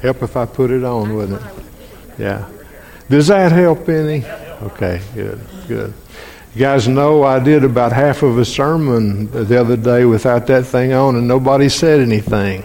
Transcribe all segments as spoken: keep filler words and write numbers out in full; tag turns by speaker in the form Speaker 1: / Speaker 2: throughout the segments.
Speaker 1: help if I put it on, wouldn't it? Yeah. Does that help any? Okay, good, good. You guys know I did about half of a sermon the other day without that thing on, and nobody said anything.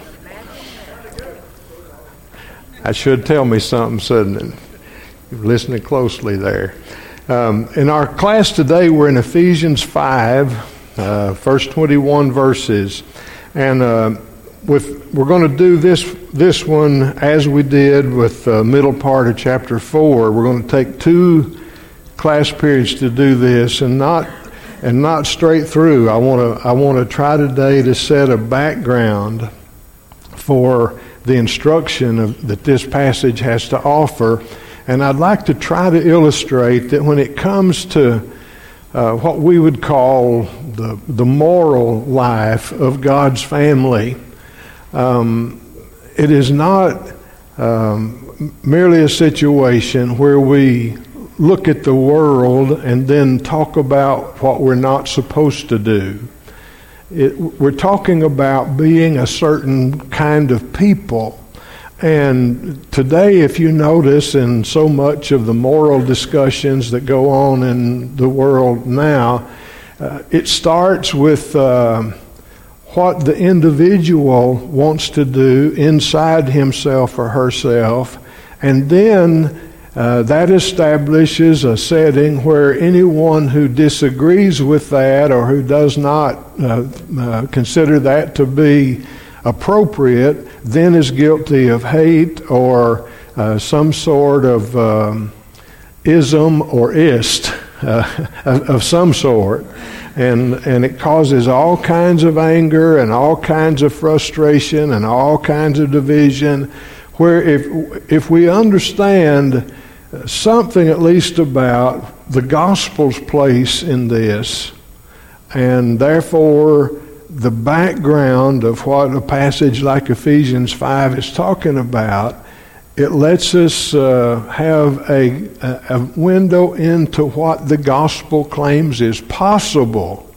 Speaker 1: That should tell me something, shouldn't it? You're listening closely there. Um, in our class today, we're in Ephesians five, uh, first twenty-one verses, and uh, with we're going to do this this one as we did with the middle part of chapter four. We're going to take two class periods to do this, and not and not straight through. I want to I want to try today to set a background for the instruction of, that this passage has to offer. And I'd like to try to illustrate that when it comes to uh, what we would call the the moral life of God's family, um, it is not um, merely a situation where we look at the world and then talk about what we're not supposed to do. It, we're talking about being a certain kind of people. And today, if you notice in so much of the moral discussions that go on in the world now, uh, it starts with uh, what the individual wants to do inside himself or herself, and then uh, that establishes a setting where anyone who disagrees with that or who does not uh, uh, consider that to be appropriate then is guilty of hate or uh, some sort of um, ism or ist uh, of, of some sort. And and it causes all kinds of anger and all kinds of frustration and all kinds of division, where if if we understand something at least about the gospel's place in this, and therefore the background of what a passage like Ephesians five is talking about, it lets us uh, have a, a window into what the gospel claims is possible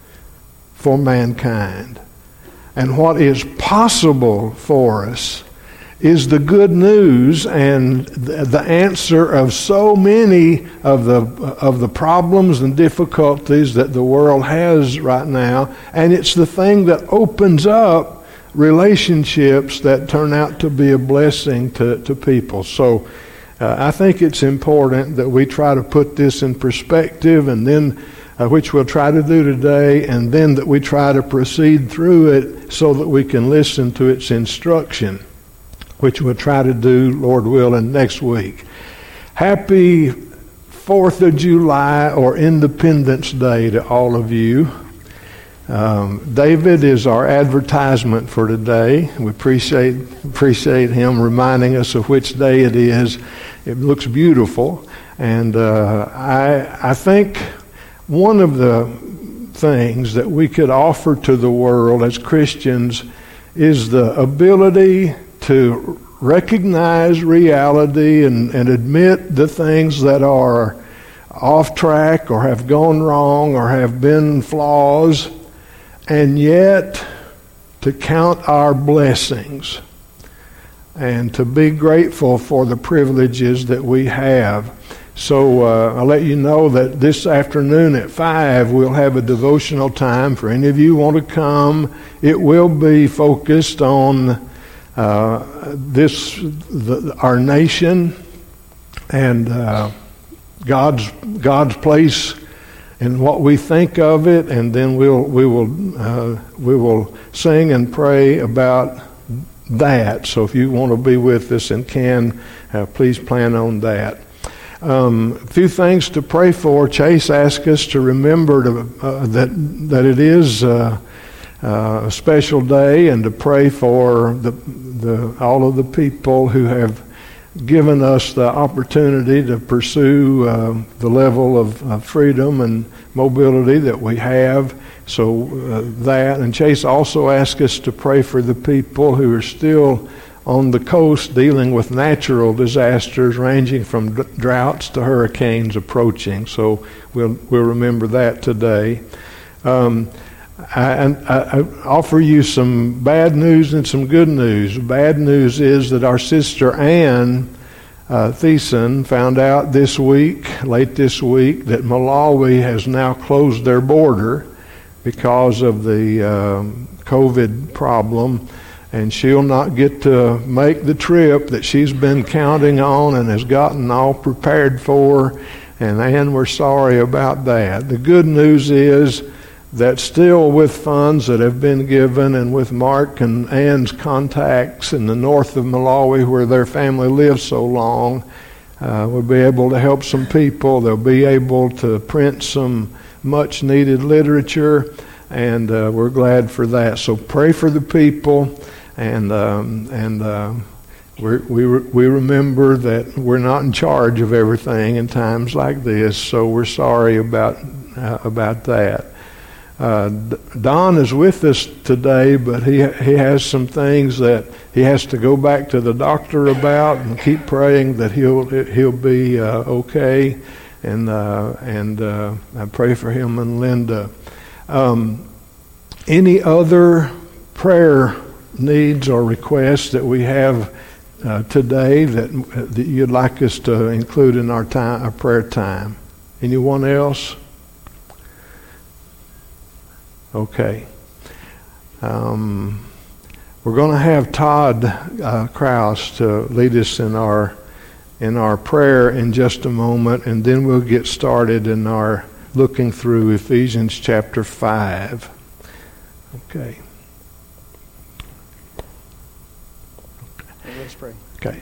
Speaker 1: for mankind. And what is possible for us is the good news and the answer of so many of the of the problems and difficulties that the world has right now, and it's the thing that opens up relationships that turn out to be a blessing to, to people. So uh, I think it's important that we try to put this in perspective, and then uh, which we'll try to do today, and then that we try to proceed through it so that we can listen to its instruction, which we'll try to do, Lord willing, next week. Happy fourth of July or Independence Day to all of you. Um, David is our advertisement for today. We appreciate appreciate him reminding us of which day it is. It looks beautiful. And uh, I, I think one of the things that we could offer to the world as Christians is the ability to recognize reality and, and admit the things that are off track or have gone wrong or have been flaws, and yet to count our blessings and to be grateful for the privileges that we have. So uh, I'll let you know that this afternoon at five we'll have a devotional time for any of you who want to come. It will be focused on Uh, this, the, our nation, and uh, God's God's place and what we think of it, and then we'll we will uh, we will sing and pray about that. So if you want to be with us and can, uh, please plan on that. Um, a few things to pray for. Chase asked us to remember to, uh, that that it is Uh, Uh, a special day, and to pray for the, the all of the people who have given us the opportunity to pursue uh, the level of uh, freedom and mobility that we have. So uh, that, and Chase also asked us to pray for the people who are still on the coast dealing with natural disasters ranging from d- droughts to hurricanes approaching. So we'll we'll remember that today. Um, I, and I, I offer you some bad news and some good news. Bad news is that our sister Ann uh, Thiessen found out this week, late this week, that Malawi has now closed their border because of the um, COVID problem, and she'll not get to make the trip that she's been counting on and has gotten all prepared for. And Ann, we're sorry about that. The good news is that still with funds that have been given and with Mark and Ann's contacts in the north of Malawi where their family lives so long, uh, we'll be able to help some people. They'll be able to print some much needed literature, and uh, we're glad for that. So pray for the people, and um, and uh, we're, we re- we remember that we're not in charge of everything in times like this. So we're sorry about uh, about that. Uh, Don is with us today, but he he has some things that he has to go back to the doctor about, and keep praying that he'll he'll be uh, okay, and uh, and uh, I pray for him and Linda. Um, any other prayer needs or requests that we have uh, today that that you'd like us to include in our time, our prayer time? Anyone else? Okay. Um, we're going to have Todd uh, Krause to lead us in our in our prayer in just a moment, and then we'll get started in our looking through Ephesians chapter five. Okay.
Speaker 2: Let's pray.
Speaker 1: Okay.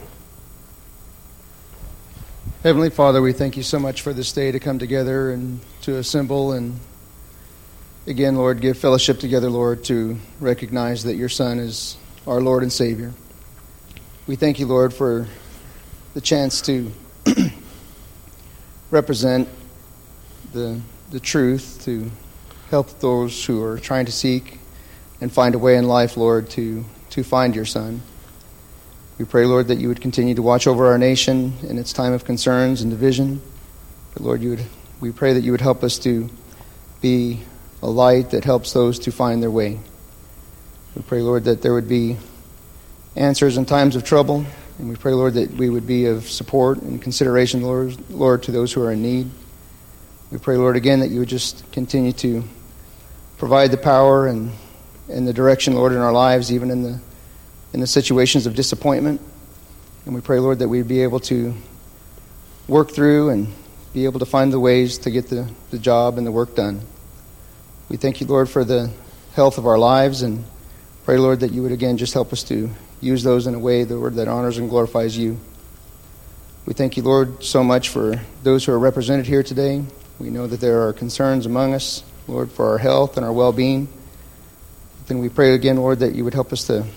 Speaker 2: Heavenly Father, we thank you so much for this day to come together and to assemble and again, Lord, give fellowship together, Lord, to recognize that your Son is our Lord and Savior. We thank you, Lord, for the chance to represent the the truth, to help those who are trying to seek and find a way in life, Lord, to, to find your Son. We pray, Lord, that you would continue to watch over our nation in its time of concerns and division. But Lord, you would, we pray that you would help us to be a light that helps those to find their way. We pray, Lord, that there would be answers in times of trouble, and we pray, Lord, that we would be of support and consideration, Lord, Lord, to those who are in need. We pray, Lord, again, that you would just continue to provide the power and, and the direction, Lord, in our lives, even in the in the situations of disappointment. And we pray, Lord, that we'd be able to work through and be able to find the ways to get the, the job and the work done. We thank you, Lord, for the health of our lives, and pray, Lord, that you would again just help us to use those in a way, Lord, that honors and glorifies you. We thank you, Lord, so much for those who are represented here today. We know that there are concerns among us, Lord, for our health and our well-being. Then we pray again, Lord, that you would help us to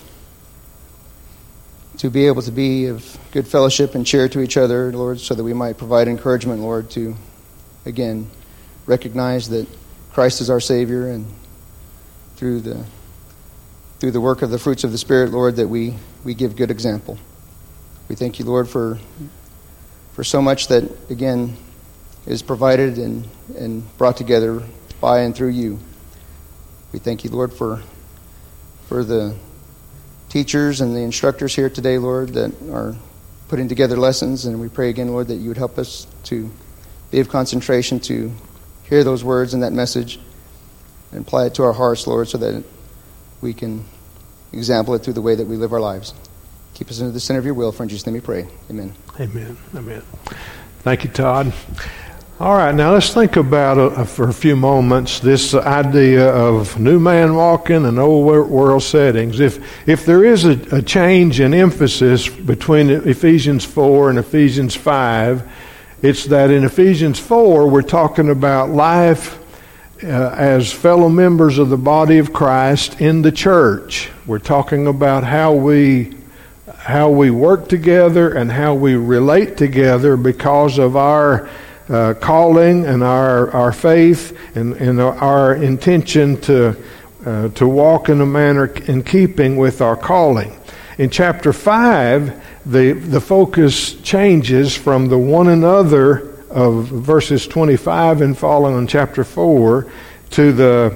Speaker 2: to be able to be of good fellowship and cheer to each other, Lord, so that we might provide encouragement, Lord, to, again, recognize that Christ is our Savior, and through the through the work of the fruits of the Spirit, Lord, that we, we give good example. We thank you, Lord, for for so much that, again, is provided and, and brought together by and through you. We thank you, Lord, for for the teachers and the instructors here today, Lord, that are putting together lessons, and we pray again, Lord, that you would help us to be of concentration to hear those words and that message and apply it to our hearts, Lord, so that we can example it through the way that we live our lives. Keep us into the center of your will. For in Jesus' name we pray. Amen.
Speaker 1: Amen. Amen. Thank you, Todd. All right, now let's think about, uh, for a few moments, this idea of new man walking and old world settings. If if there is a, a change in emphasis between Ephesians four and Ephesians five, it's that in Ephesians four, we're talking about life uh, as fellow members of the body of Christ in the church. We're talking about how we how we work together and how we relate together because of our uh, calling and our our faith and, and our intention to uh, to walk in a manner in keeping with our calling. In chapter five, the the focus changes from the one another of verses twenty-five and following in chapter four to the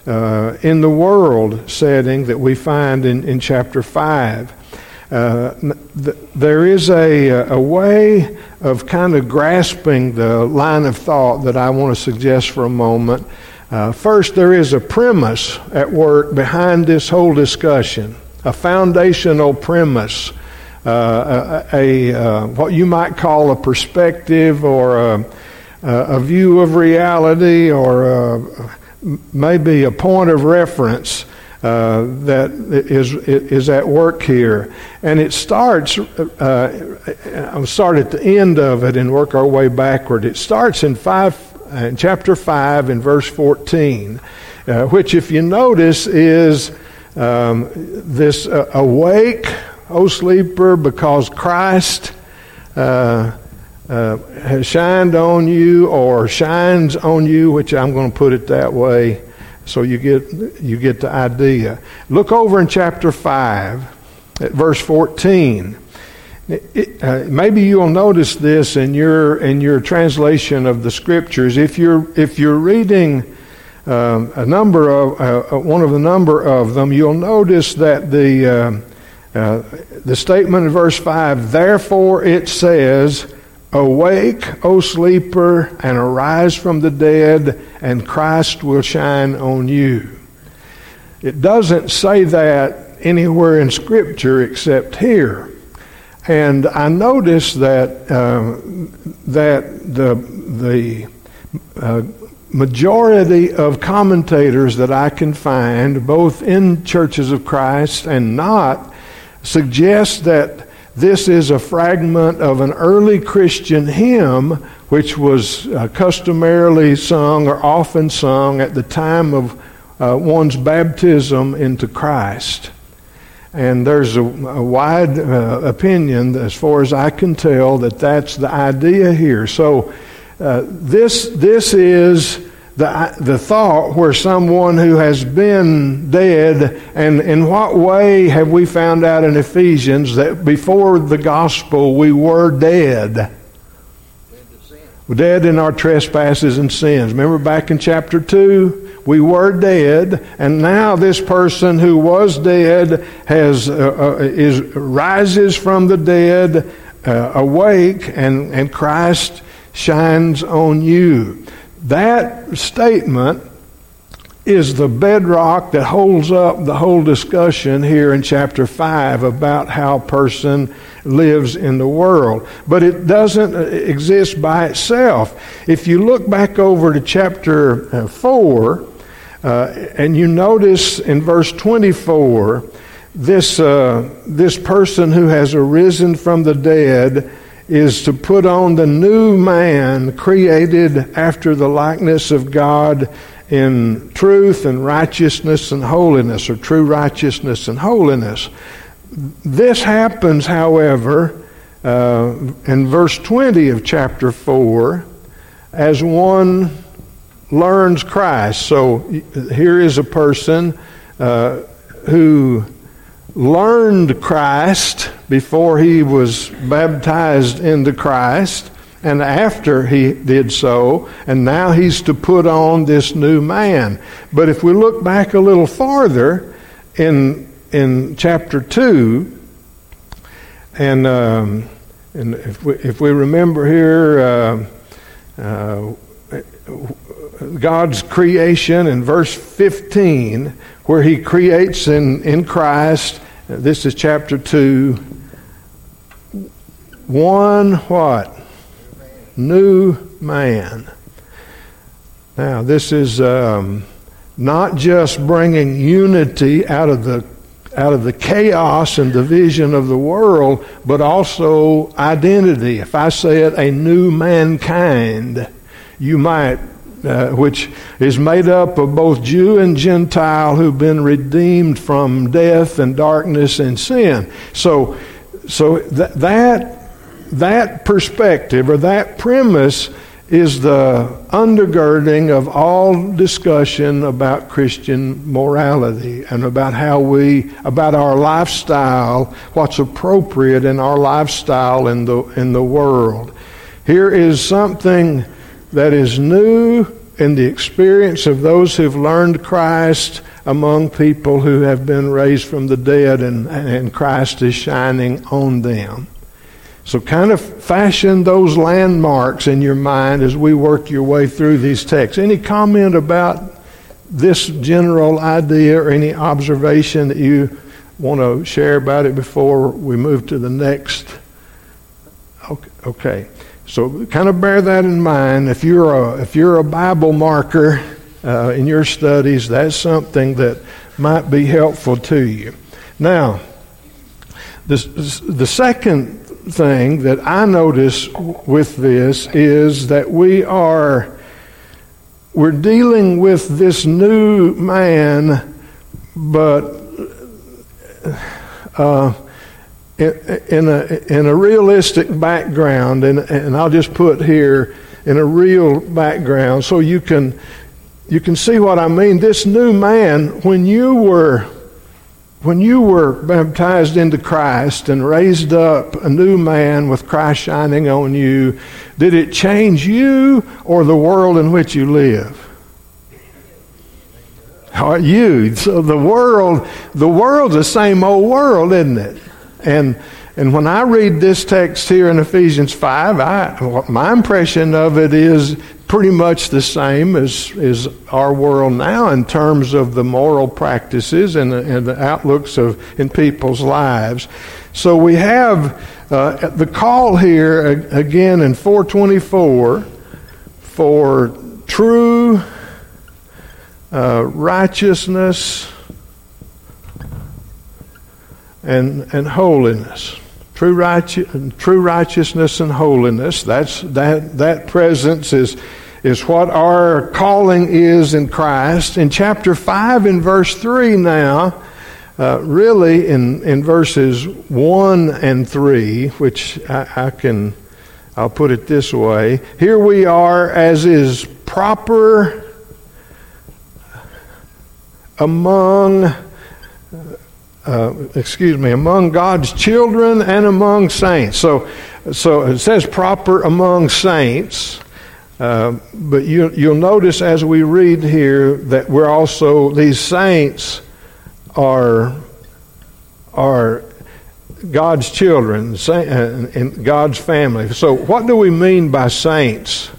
Speaker 1: uh, in the world setting that we find in, in chapter five. Uh, th- there is a, a way of kind of grasping the line of thought that I want to suggest for a moment. Uh, first, there is a premise at work behind this whole discussion, a foundational premise, uh, a, a uh, what you might call a perspective or a, a view of reality, or a, maybe a point of reference uh, that is is at work here. And it starts. Uh, I'll start at the end of it and work our way backward. It starts in five. In chapter five, in verse fourteen, uh, which, if you notice, is um, this uh, awake, O sleeper, because Christ uh, uh, has shined on you, or shines on you, which I'm going to put it that way, so you get you get the idea. Look over in chapter five, at verse fourteen. It, uh, maybe you'll notice this in your in your translation of the scriptures. If you're if you're reading um, a number of uh, one of the number of them, you'll notice that the uh, uh, the statement in verse five. Therefore, it says, "Awake, O sleeper, and arise from the dead, and Christ will shine on you." It doesn't say that anywhere in Scripture except here. And I noticed that uh, that the the uh, majority of commentators that I can find, both in Churches of Christ and not, suggest that this is a fragment of an early Christian hymn, which was uh, customarily sung or often sung at the time of uh, one's baptism into Christ. And there's a, a wide uh, opinion, as far as I can tell, that that's the idea here. So uh, this this is the the thought where someone who has been dead, and in what way have we found out in Ephesians that before the gospel we were dead? Dead in our trespasses and sins. Remember back in chapter two? We were dead, and now this person who was dead has uh, uh, is rises from the dead, uh, awake, and, and Christ shines on you. That statement is the bedrock that holds up the whole discussion here in chapter five about how a person lives in the world. But it doesn't exist by itself. If you look back over to chapter four, Uh, and you notice in verse twenty-four, this uh, this person who has arisen from the dead is to put on the new man created after the likeness of God in truth and righteousness and holiness, or true righteousness and holiness. This happens, however, uh, in verse twenty of chapter four, as one learns Christ. So here is a person uh, who learned Christ before he was baptized into Christ, and after he did so, and now he's to put on this new man. But if we look back a little farther in in chapter two, and um, and if we if we remember here. Uh, uh, God's creation in verse fifteen, where he creates in, in Christ, this is chapter two, one what? New man. Now this is um, not just bringing unity out of the out of the chaos and division of the world, but also identity. If I say it, a new mankind, you might Uh, which is made up of both Jew and Gentile who've been redeemed from death and darkness and sin. So, so th- that that perspective, or that premise, is the undergirding of all discussion about Christian morality and about how we, about our lifestyle, what's appropriate in our lifestyle in the in the world. Here is something that is new in the experience of those who've learned Christ among people who have been raised from the dead, and, and Christ is shining on them. So kind of fashion those landmarks in your mind as we work your way through these texts. Any comment about this general idea or any observation that you want to share about it before we move to the next? Okay. okay. So kind of bear that in mind. If you're a, if you're a Bible marker uh, in your studies, that's something that might be helpful to you. Now, this, the second thing that I notice with this is that we are we're dealing with this new man, but uh, in, in a in a realistic background, and and I'll just put here in a real background so you can you can see what I mean. This new man, when you were When you were baptized into Christ and raised up a new man with Christ shining on you, did it change you or the world in which you live? Are you? So the world, the world's the same old world, isn't it? And and when I read this text here in Ephesians five, I, my impression of it is pretty much the same as, as our world now in terms of the moral practices and the, and the outlooks of in people's lives. So we have uh, the call here again in four twenty-four for true uh, righteousness and and holiness. True, righteous, true righteousness and holiness. That's that. That presence is is what our calling is in Christ. In chapter five, in verse three, now, uh, really in in verses one and three, which I, I can, I'll put it this way: here we are, as is proper among. Uh, excuse me, among God's children and among saints. So, so it says proper among saints, uh, but you, you'll notice as we read here that we're also, these saints are are God's children and God's family. So what do we mean by saints?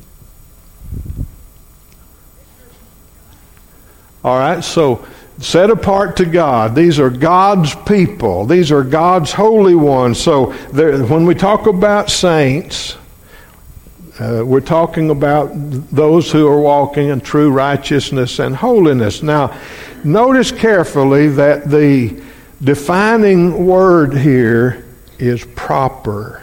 Speaker 1: All right, so set apart to God. These are God's people. These are God's holy ones. So there, when we talk about saints, uh, we're talking about those who are walking in true righteousness and holiness. Now, notice carefully that the defining word here is proper.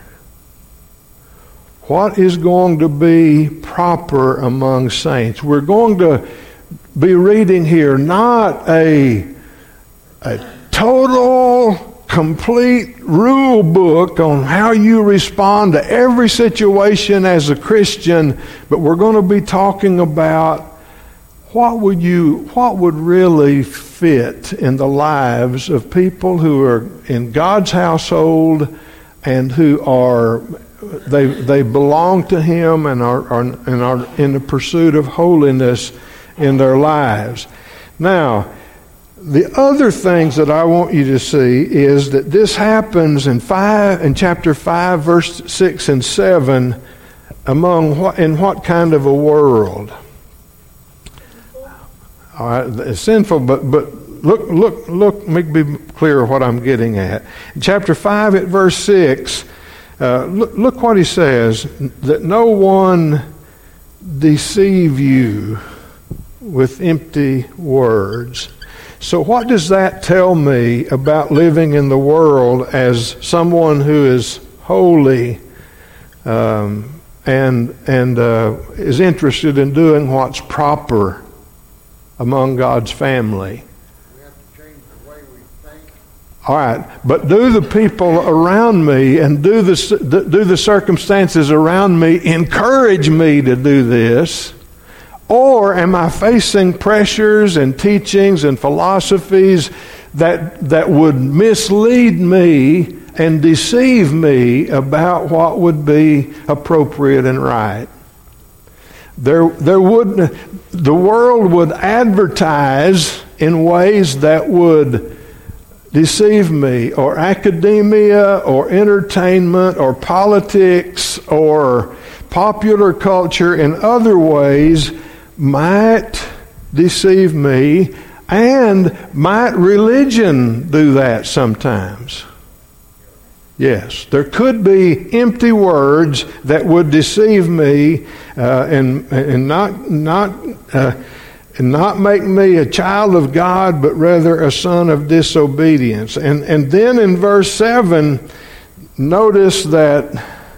Speaker 1: What is going to be proper among saints? We're going to be reading here not a, a total, complete rule book on how you respond to every situation as a Christian, but we're going to be talking about what would you, what would really fit in the lives of people who are in God's household and who are they they belong to Him and are, are and are in the pursuit of holiness in their lives. Now, the other things that I want you to see is that this happens in five, in chapter five, verse six and seven, among what in what kind of a world? All right, it's sinful, but but look look look. Let me be clear what I'm getting at. In chapter five, at verse six, uh, look look what he says: that no one deceive you with empty words. So what does that tell me about living in the world as someone who is holy um, and and uh, is interested in doing what's proper among God's family?
Speaker 3: We have to change the way we think.
Speaker 1: All right, but do the people around me and do the do the circumstances around me encourage me to do this? Or am I facing pressures and teachings and philosophies that that would mislead me and deceive me about what would be appropriate and right? There, there would, the world would advertise in ways that would deceive me, or academia, or entertainment, or politics, or popular culture in other ways might deceive me, and might religion do that sometimes? Yes, there could be empty words that would deceive me uh, and and not not uh, and not make me a child of God, but rather a son of disobedience. And and then in verse seven, notice that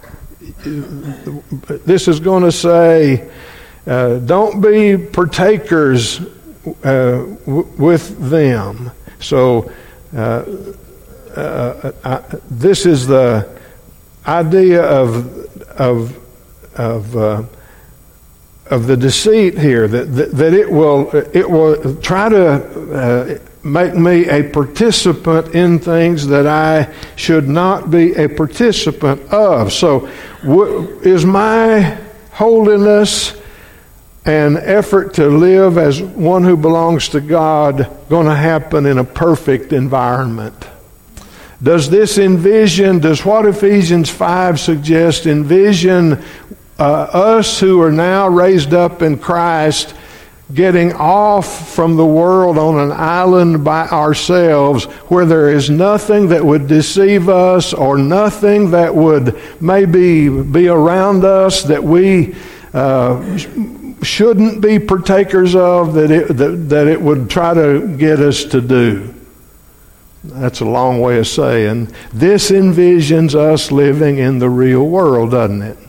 Speaker 1: this is going to say, uh, "Don't be partakers uh, w- with them." So. Uh, Uh, I, this is the idea of of of uh, of the deceit here, that, that that it will it will try to uh, make me a participant in things that I should not be a participant of. So, w- is my holiness and effort to live as one who belongs to God going to happen in a perfect environment? Does this envision, does what Ephesians five suggests, envision uh, us who are now raised up in Christ getting off from the world on an island by ourselves where there is nothing that would deceive us or nothing that would maybe be around us that we uh, shouldn't be partakers of, that it, that, that it would try to get us to do? That's a long way of saying this envisions us living in the real world, doesn't it?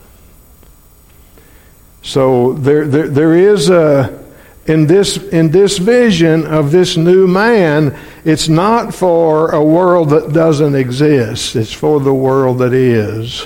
Speaker 1: So there, there, there is a in this in this vision of this new man. It's not for a world that doesn't exist. It's for the world that is,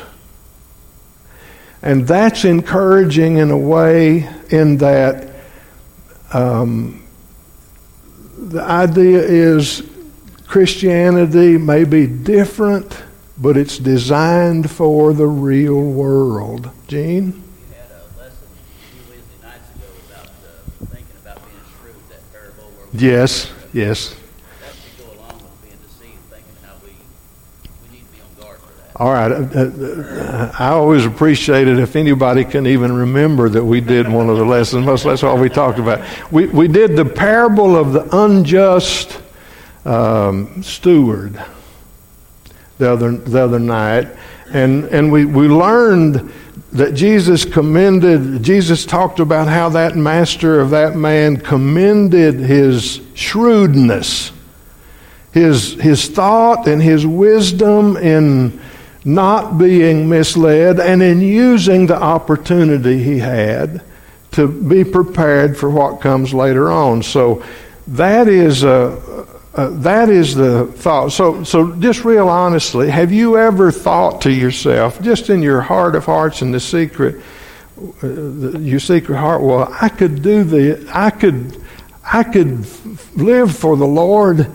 Speaker 1: and that's encouraging in a way. In that, um, the idea is, Christianity may be different, but it's designed for the real world. Gene?
Speaker 4: You had a lesson a few Wednesday nights ago about uh, thinking about being shrewd, that parable. Where we
Speaker 1: Yes, yes.
Speaker 4: That should go along with being deceived, thinking how we we need to be on guard for that.
Speaker 1: All right. Uh, I always appreciate it if anybody can even remember that we did one of the lessons. Most that's all we talked about. We we did the parable of the unjust Um, steward the other the other night, and and we we learned that Jesus commended Jesus talked about how that master of that man commended his shrewdness, his his thought and his wisdom in not being misled, and in using the opportunity he had to be prepared for what comes later on. So that is a Uh, that is the thought. So, so just real honestly, have you ever thought to yourself, just in your heart of hearts, in the secret, uh, the, your secret heart, well, I could do the, I could, I could live for the Lord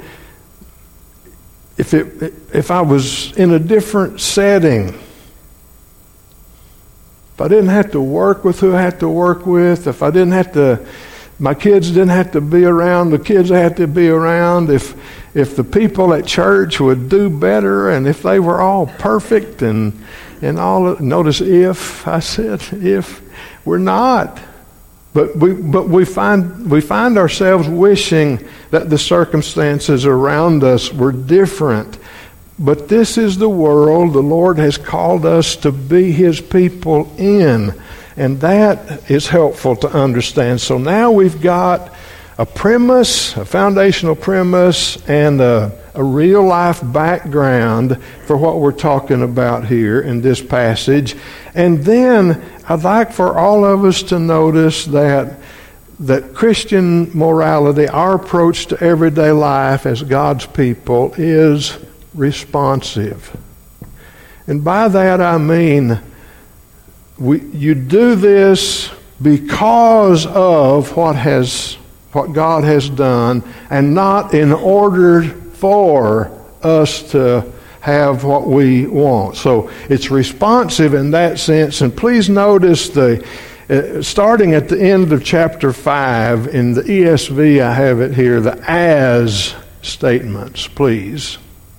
Speaker 1: if it, if I was in a different setting. If I didn't have to work with who I had to work with, if I didn't have to. My kids didn't have to be around the kids I had to be around. If if the people at church would do better, and if they were all perfect, and and all. Notice if I said if we're not, but we but we find we find ourselves wishing that the circumstances around us were different. But this is the world the Lord has called us to be His people in. And that is helpful to understand. So now we've got a premise, a foundational premise, and a, a real-life background for what we're talking about here in this passage. And then I'd like for all of us to notice that that Christian morality, our approach to everyday life as God's people, is responsive. And by that I mean, We, you do this because of what has what God has done, and not in order for us to have what we want. So it's responsive in that sense. And please notice the Uh, starting at the end of chapter five, in the E S V I have it here, the as statements, please.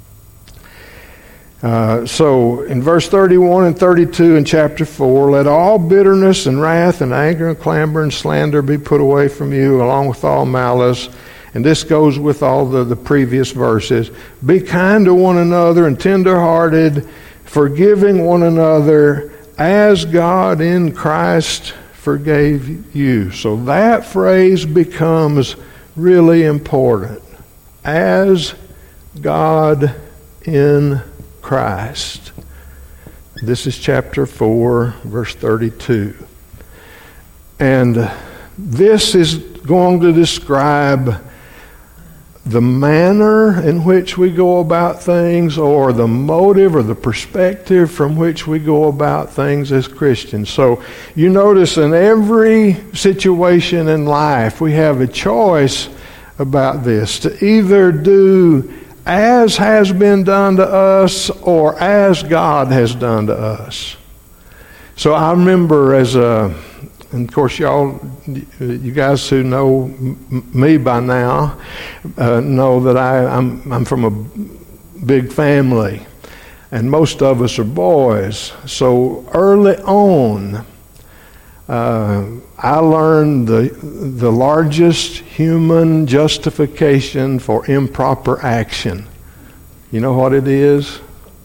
Speaker 1: Uh, so in verse thirty-one and thirty-two in chapter four, let all bitterness and wrath and anger and clamor and slander be put away from you, along with all malice. And this goes with all the, the previous verses. Be kind to one another and tenderhearted, forgiving one another, as God in Christ forgave you. So that phrase becomes really important. As God in Christ. This is chapter four, verse thirty-two. And this is going to describe the manner in which we go about things, or the motive or the perspective from which we go about things as Christians. So you notice in every situation in life we have a choice about this, to either do as has been done to us or as God has done to us. So I remember as a, and of course y'all, you guys who know me by now, uh, know that I, I'm, I'm from a big family, and most of us are boys. So early on, uh, I learned the the largest human justification for improper action. You know what it is?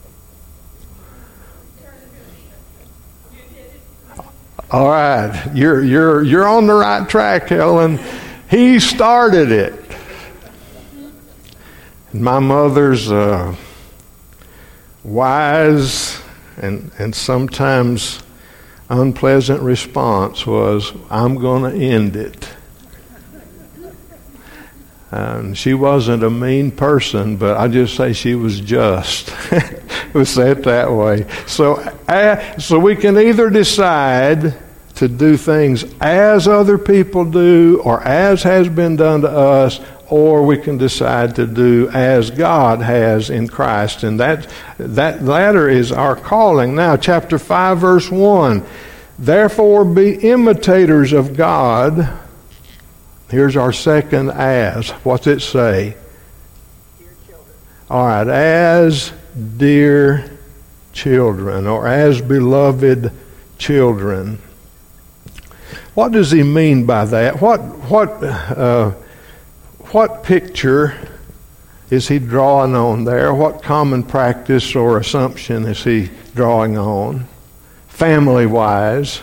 Speaker 1: All right, you're you're you're on the right track, Helen. He started it. My mother's uh, wise and and sometimes unpleasant response was, "I'm going to end it." Um, she wasn't a mean person, but I just say she was just. We'll say it that way. So, uh, so we can either decide to do things as other people do, or as has been done to us, or we can decide to do as God has in Christ. And that that latter is our calling. Now, chapter five, verse one. Therefore be imitators of God. Here's our second as. What's it say?
Speaker 3: Dear children.
Speaker 1: All right, as dear children, or as beloved children. What does he mean by that? What what uh, what picture is he drawing on there? What common practice or assumption is he drawing on? Family-wise,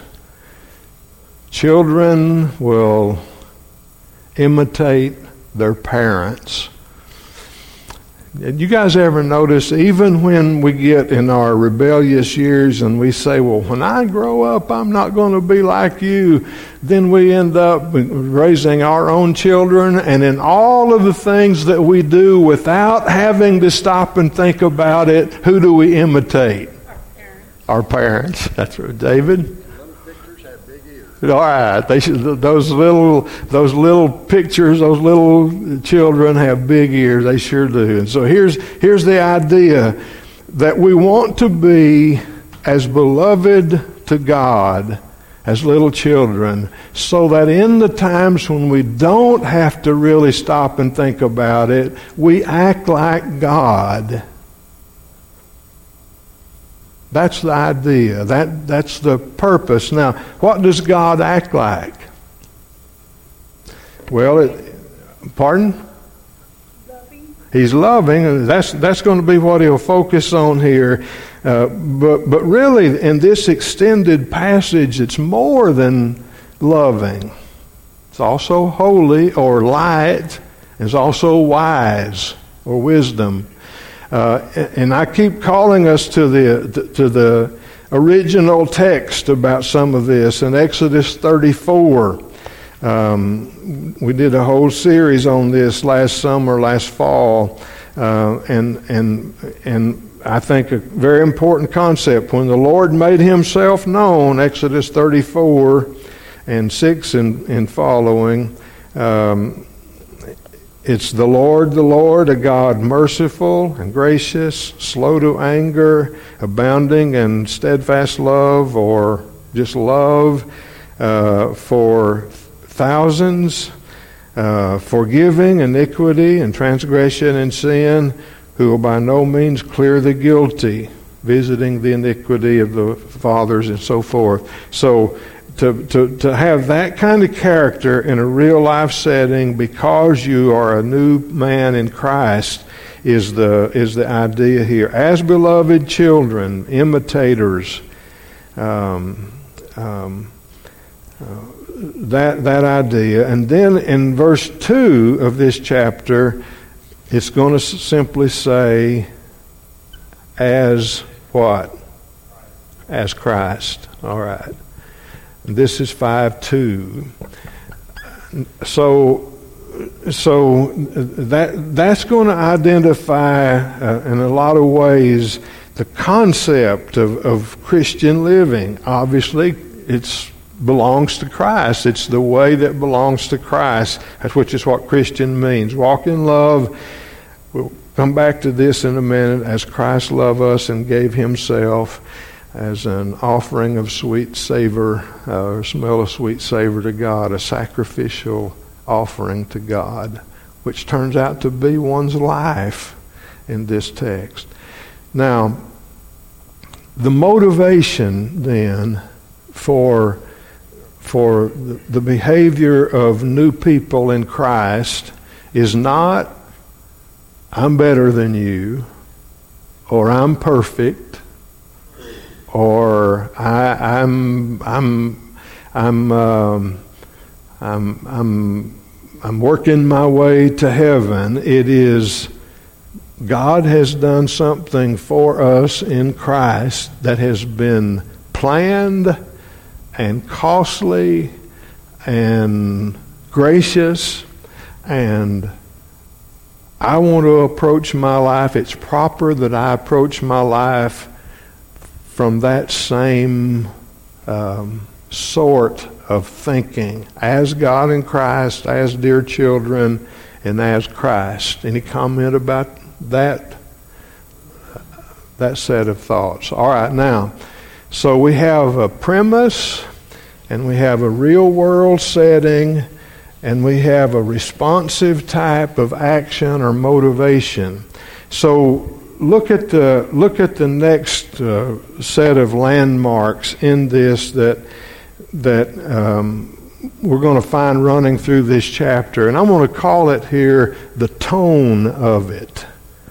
Speaker 1: children will imitate their parents. Did you guys ever notice, even when we get in our rebellious years and we say, well, when I grow up, I'm not going to be like you, then we end up raising our own children, and in all of the things that we do without having to stop and think about it, who do we imitate? Our parents. Our parents. That's right. David? All right, they should, those little those little pictures, those little children have big ears. They sure do. And so here's here's the idea that we want to be as beloved to God as little children, so that in the times when we don't have to really stop and think about it, we act like God. That's the idea. That that's the purpose. Now, what does God act like? Well, it, pardon?
Speaker 3: Loving.
Speaker 1: He's loving, and that's that's going to be what he'll focus on here. Uh, but but really, in this extended passage, it's more than loving. It's also holy or light. It's also wise or wisdom. Uh, and I keep calling us to the to the original text about some of this. In Exodus thirty-four, um, we did a whole series on this last summer, last fall, uh, and and and I think a very important concept. When the Lord made Himself known, Exodus thirty-four and six and, and following. Um, It's the Lord, the Lord, a God merciful and gracious, slow to anger, abounding in steadfast love or just love, uh, for thousands, uh, forgiving iniquity and transgression and sin, who will by no means clear the guilty, visiting the iniquity of the fathers and so forth. So to, to, to have that kind of character in a real life setting because you are a new man in Christ is the is the idea here. As beloved children, imitators, um, um, uh, that that idea. And then in verse two of this chapter, it's going to simply say, as what? As Christ. All right. This is five two. So, so that that's going to identify uh, in a lot of ways the concept of, of Christian living. Obviously, it's belongs to Christ. It's the way that belongs to Christ, which is what Christian means. Walk in love. We'll come back to this in a minute. As Christ loved us and gave himself as an offering of sweet savor, uh, or smell of sweet savor to God, a sacrificial offering to God, which turns out to be one's life in this text. Now, the motivation then for for the behavior of new people in Christ is not, I'm better than you, or I'm perfect, or I, I'm I'm I'm um, I'm I'm I'm working my way to heaven. It is God has done something for us in Christ that has been planned and costly and gracious, and I want to approach my life. It's proper that I approach my life from that same um, sort of thinking, as God in Christ, as dear children, and as Christ. Any comment about that that set of thoughts? All right, now, so we have a premise, and we have a real world setting, and we have a responsive type of action or motivation. So look at the look at the next uh, set of landmarks in this that that um, we're going to find running through this chapter, and I'm going to call it here the tone of it.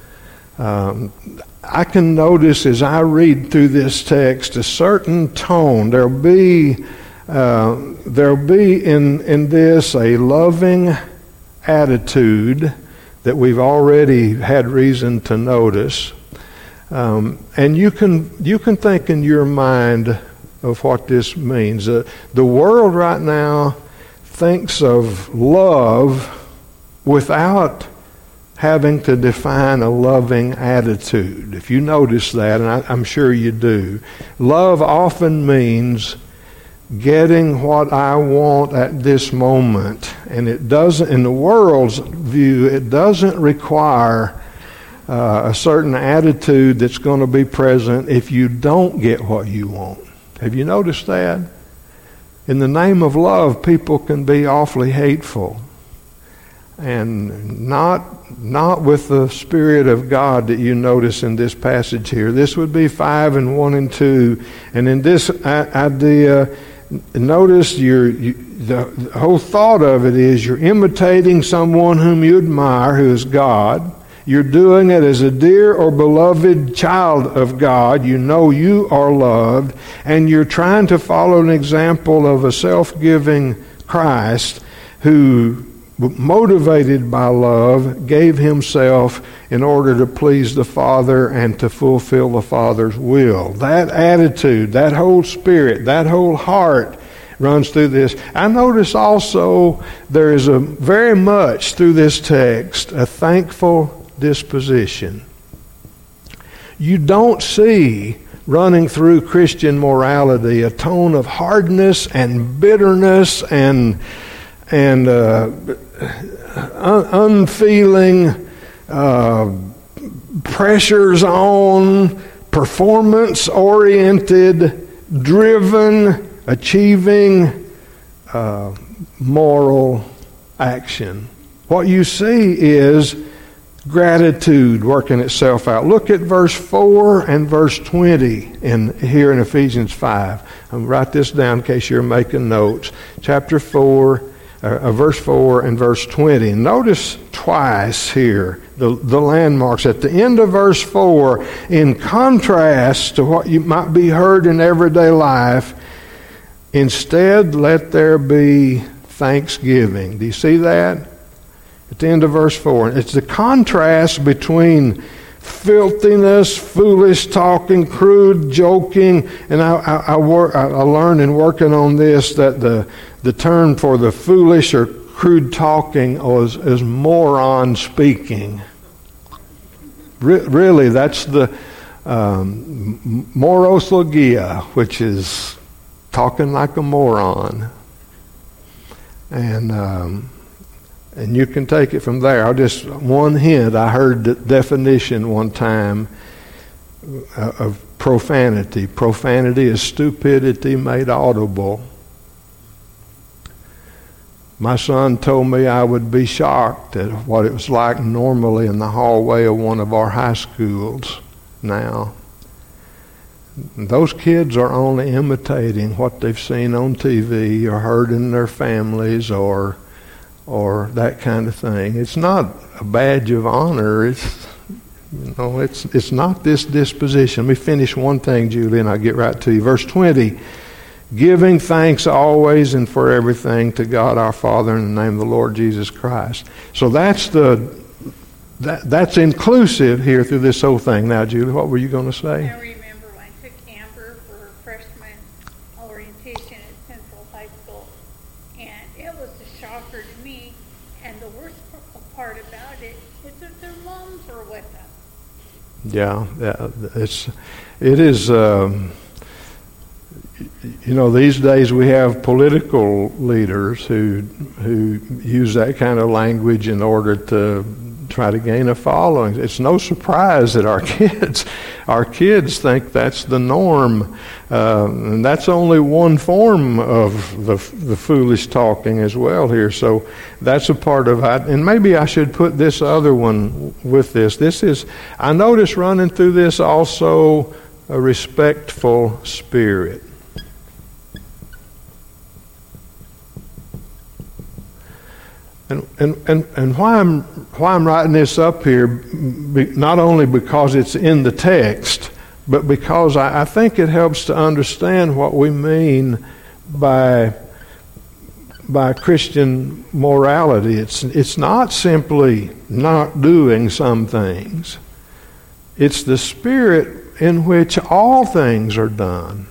Speaker 1: Um, I can notice as I read through this text a certain tone. There'll be uh, there'll be in in this a loving attitude that we've already had reason to notice, um, and you can you can think in your mind of what this means. Uh, the world right now thinks of love without having to define a loving attitude. If you notice that, and I, I'm sure you do, love often means getting what I want at this moment. And it doesn't, in the world's view, it doesn't require uh, a certain attitude that's going to be present if you don't get what you want. Have you noticed that? In the name of love, people can be awfully hateful. And not not with the Spirit of God that you notice in this passage here. This would be five and one and two. And in this idea, notice you're, you, the, the whole thought of it is you're imitating someone whom you admire, who is God. You're doing it as a dear or beloved child of God. You know you are loved. And you're trying to follow an example of a self-giving Christ who, motivated by love, gave himself in order to please the Father and to fulfill the Father's will. That attitude, that whole spirit, that whole heart runs through this. I notice also there is a very much through this text a thankful disposition. You don't see running through Christian morality a tone of hardness and bitterness and and uh, un- unfeeling uh, pressures on, performance-oriented, driven, achieving uh, moral action. What you see is gratitude working itself out. Look at verse four and verse twenty in here in Ephesians five. I'll write this down in case you're making notes. Chapter four, uh, verse four and verse twenty. Notice twice here the, the landmarks. At the end of verse four, in contrast to what you might be heard in everyday life, instead let there be thanksgiving. Do you see that? At the end of verse four. It's the contrast between filthiness, foolish talking, crude joking, and I, I, I, wor- I learned in working on this that the, the term for the foolish or crude talking is, is moron speaking. Re- really, that's the um, moroslogia, which is talking like a moron. And... Um, And you can take it from there. I'll just, one hint, I heard the definition one time of profanity. Profanity is stupidity made audible. My son told me I would be shocked at what it was like normally in the hallway of one of our high schools now. Those kids are only imitating what they've seen on T V or heard in their families or or that kind of thing. It's not a badge of honor. It's, you know, it's it's not this disposition. Let me finish one thing, Julie, and I'll get right to you. Verse twenty, giving thanks always and for everything to God our Father in the name of the Lord Jesus Christ. So that's the that that's inclusive here through this whole thing. Now, Julie, what were you going to say?
Speaker 3: I remember when I took Amber for freshman orientation at Central High School, and it was a shocker to me. And the worst part about it is that their moms are with them.
Speaker 1: Yeah, yeah, it's it is. Um, you know, these days we have political leaders who who use that kind of language in order to try to gain a following. It's no surprise that our kids, our kids think that's the norm, uh, and that's only one form of the the foolish talking as well here. So that's a part of it. And maybe I should put this other one with this. This is, I notice running through this also a respectful spirit. And, and and and why I'm why I'm writing this up here, not only because it's in the text, but because I, I think it helps to understand what we mean by by Christian morality. It's it's not simply not doing some things. It's the spirit in which all things are done.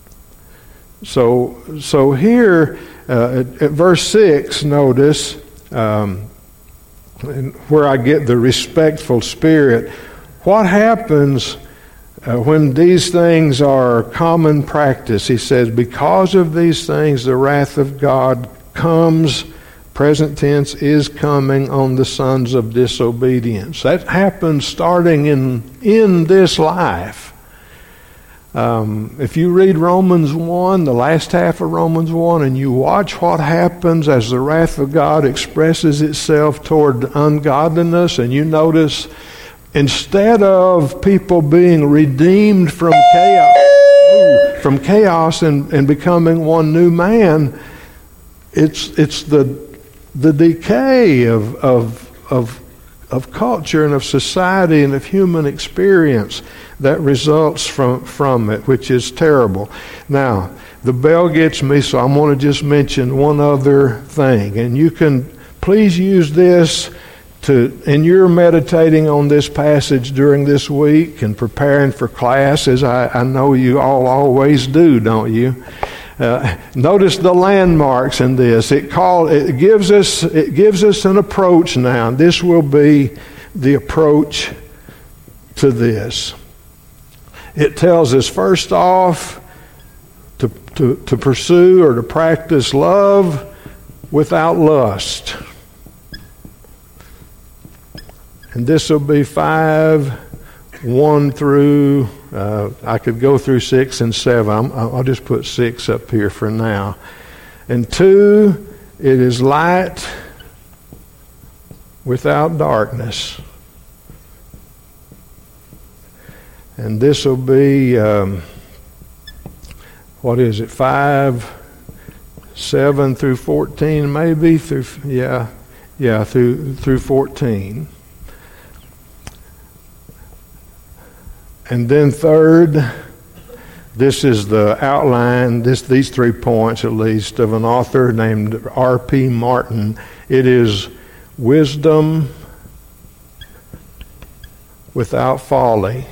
Speaker 1: So so here uh, at, at verse six, notice. Um, where I get the respectful spirit. What happens uh, when these things are common practice? He says, because of these things the wrath of God comes, present tense, is coming on the sons of disobedience. That happens starting in in this life. Um, if you read Romans one, the last half of Romans one, and you watch what happens as the wrath of God expresses itself toward ungodliness, and you notice instead of people being redeemed from chaos, from chaos and, and becoming one new man, it's it's the the decay of of of of culture and of society and of human experience that results from, from it, which is terrible. Now, the bell gets me, so I'm going to just mention one other thing. And you can please use this to, and you're meditating on this passage during this week and preparing for class, as I, I know you all always do, don't you? Uh, notice the landmarks in this. It call it gives us it gives us an approach now. This will be the approach to this. It tells us first off to to, to pursue or to practice love without lust. And this will be five, one through, uh, I could go through six and seven. I'm, I'll just put six up here for now. And two, it is light without darkness. And this will be, um, what is it, five, seven through fourteen, maybe through, yeah, yeah, through through fourteen. And then third, this is the outline, this these three points at least, of an author named R P Martin. It is wisdom without folly.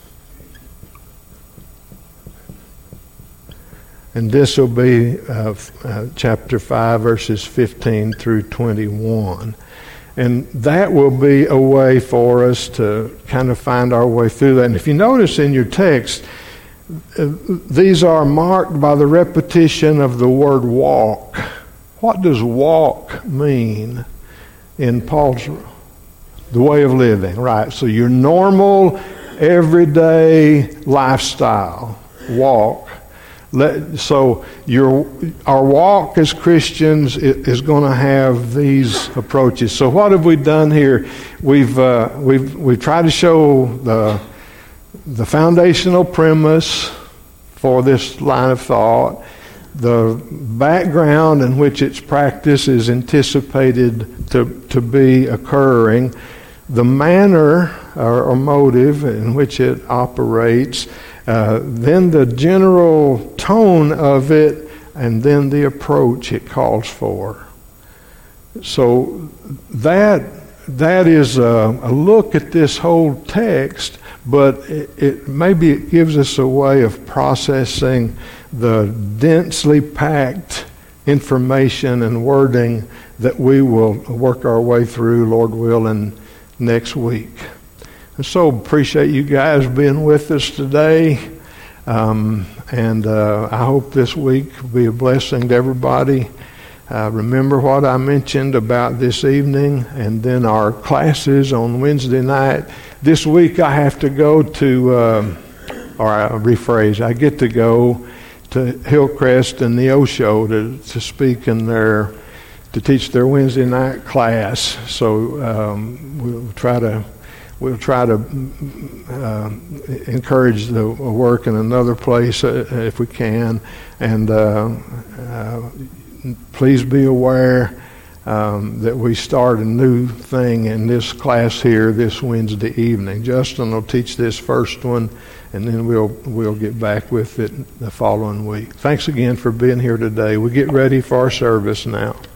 Speaker 1: And this will be uh, uh, chapter five, verses fifteen through twenty-one. And that will be a way for us to kind of find our way through that. And if you notice in your text, uh, these are marked by the repetition of the word walk. What does walk mean in Paul's, the way of living, right? So your normal, everyday lifestyle, walk. Let, so your our walk as Christians is going to have these approaches. So what have we done here? We've uh, we've we've tried to show the the foundational premise for this line of thought, the background in which its practice is anticipated to to be occurring, the manner or, or motive in which it operates. Uh, then the general tone of it, and then the approach it calls for. So that that is a, a look at this whole text, but it, it maybe it gives us a way of processing the densely packed information and wording that we will work our way through, Lord willing, next week. And so appreciate you guys being with us today. Um, and uh, I hope this week will be a blessing to everybody. Uh, remember what I mentioned about this evening and then our classes on Wednesday night. This week I have to go to, um, or I rephrase, I get to go to Hillcrest and the Osho to, to speak in their, to teach their Wednesday night class. So um, we'll try to We'll try to uh, encourage the work in another place uh, if we can. And uh, uh, please be aware um, that we start a new thing in this class here this Wednesday evening. Justin will teach this first one, and then we'll we'll get back with it the following week. Thanks again for being here today. We get ready for our service now.